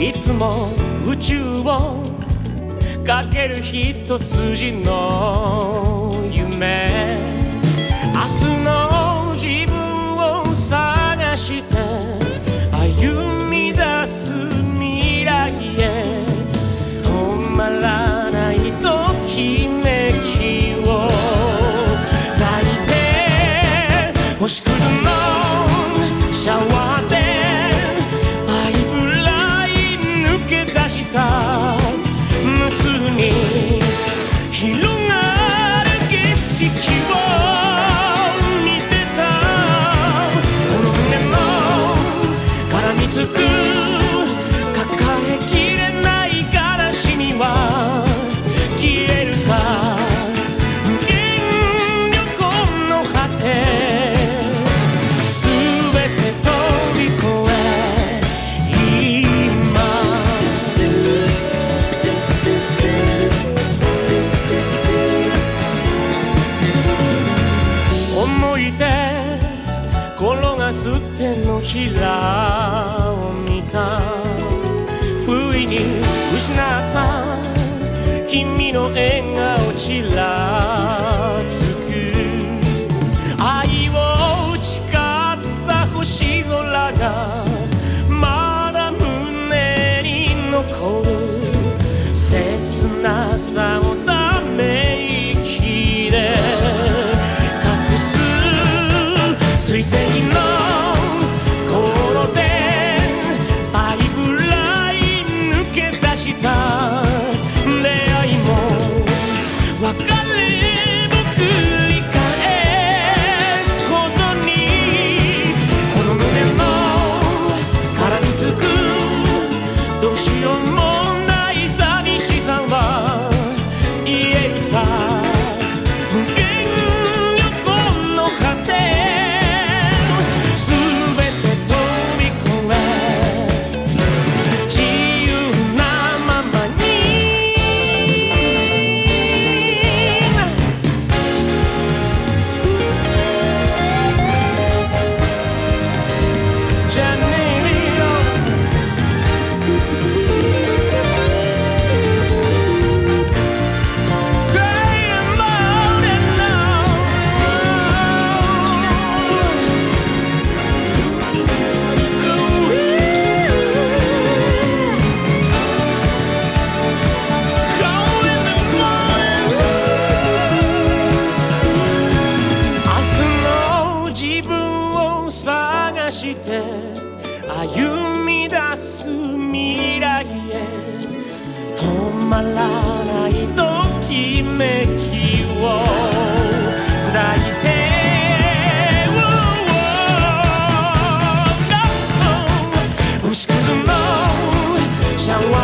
いつも宇宙をかける一筋の夢、明日の自分を探して歩み出す未来へ、止まらないときめきを抱いて、星屑のシャワーでパイプライン抜け出した無数に広がる景色を見てた。この胸の絡みつく抱えきれない悲しみは消えるさ。無限旅行の果て、全て飛び越え今思い出転がす手のひらを見た。不意に失った君の笑顔ちらつく。愛を誓った星空がまだ胸に残る。切なさをため息で水星の頃でパイプライン抜け出した出会いも別れも繰り返すほどに、この胸の絡みつくどうしようもない寂しさは言えるさ。無限旅行の果て、して歩み出す未来へ、止まらないときめきを抱いて、星屑のシャワー